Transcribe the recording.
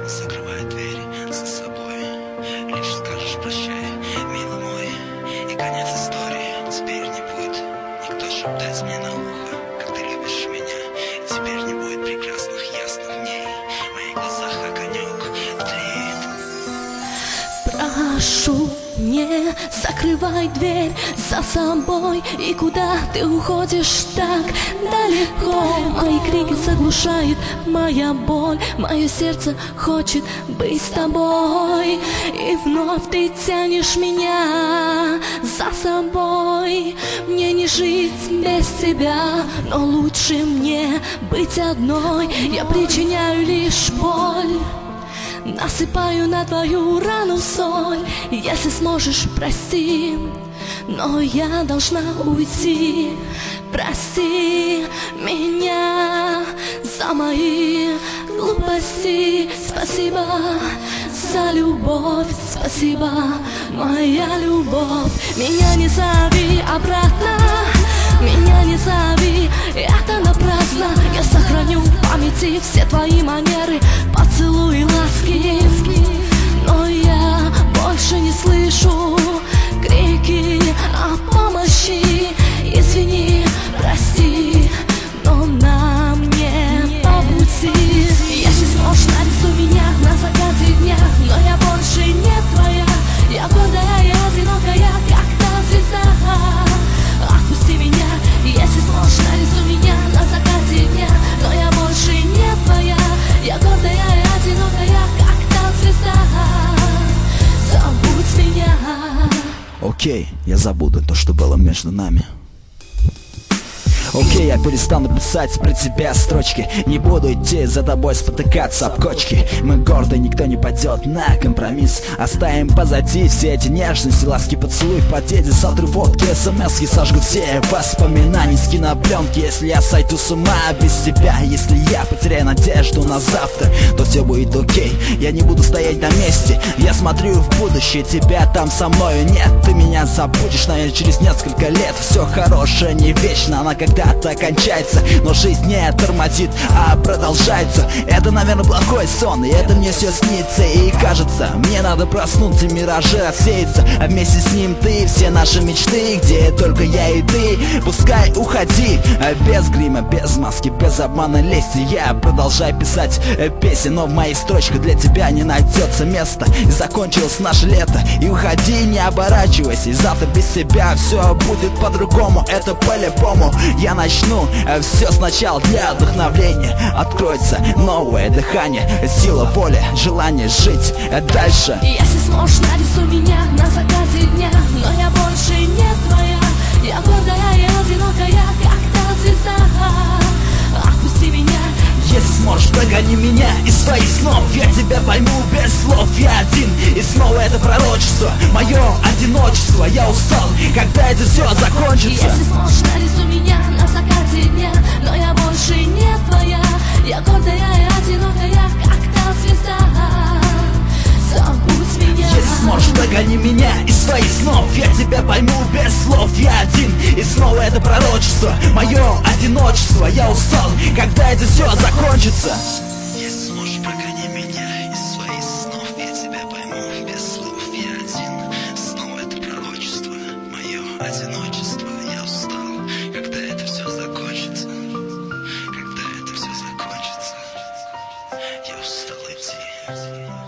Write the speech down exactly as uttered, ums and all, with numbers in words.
закрывай дверь за собой. Лишь скажешь прощай, милый мой, и конец истории. Теперь не будет никто шептать мне на ухо, как ты любишь меня. И теперь не будет прекрасных ясных дней. В моих глазах огонек тлеет. Прошу, не закрывай дверь за собой. И куда ты уходишь так далеко? Мои крики заглушает моя боль. Мое сердце хочет быть с тобой. И вновь ты тянешь меня за собой. Мне не жить без тебя, но лучше мне быть одной. Я причиняю лишь боль, насыпаю на твою рану соль. Если сможешь, прости, но я должна уйти. Прости меня за мои глупости. Спасибо за любовь, спасибо, моя любовь. Меня не зови обратно, меня не зови, это напрасно. Я сохраню в памяти все твои манеры, поцелуи, ласки. Но я больше не слышу крики о помощи. Извини, прости, но нам не по пути. Если сможешь, нарисуй меня на закате дня, но я больше не твоя. Я гордая и одинокая, как та звезда. Отпусти меня, если сможешь, нарисуй меня на закате дня, но я больше не твоя. Я гордая и одинокая, как та звезда. Забудь меня. Окей, я забуду то, что было между нами. Окей, я перестану писать про тебя строчки. Не буду идти за тобой спотыкаться об кочки. Мы горды, никто не пойдет на компромисс. Оставим позади все эти нежности, ласки, поцелуй в потеде. Сотру фотки, смс-ки, сожгу все воспоминания с кинопленки. Если я сойду с ума без тебя, если я потеряю надежду на завтра, то все будет окей, я не буду стоять на месте. Я смотрю в будущее, тебя там со мною нет. Ты меня забудешь, наверное, через несколько лет. Все хорошее не вечно, она когда когда-то кончается, но жизнь не тормозит, а продолжается. Это, наверное, плохой сон, и это мне все снится. И кажется, мне надо проснуться, миражи рассеяться, а вместе с ним ты, все наши мечты, где только я и ты. Пускай уходи, без грима, без маски, без обмана, лести. Я продолжаю писать песен, но в моих строчках для тебя не найдется места. И закончилось наше лето, и уходи, не оборачивайся. И завтра без тебя все будет по-другому, это по-любому. Я начну все сначала для вдохновления. Откроется новое дыхание, сила воли, желание жить дальше. Если сможешь, нарисуй меня на закате дня, но я больше не твоя. Я гордая и одинокая, как та звезда. Отпусти меня. Если сможешь, прогони меня из своих снов. Я тебя пойму без слов, я один. И снова это пророчество, мое одиночество. Я устал, когда это все закончится. Если сможешь, нарисуй меня на закате дня, но я больше не твоя. Я гордая и одинокая, как та звезда. Забудь меня. Если сможешь, прогони меня из своих снов. Я тебя пойму без слов, я один. И снова это пророчество, мое одиночество. Я устал, когда это все закончится. Если сможешь, прогони меня из своих снов. Я тебя пойму без слов, я один. Снова это пророчество, мое одиночество. Я устал, когда это все закончится. Когда это все закончится, я устал идти.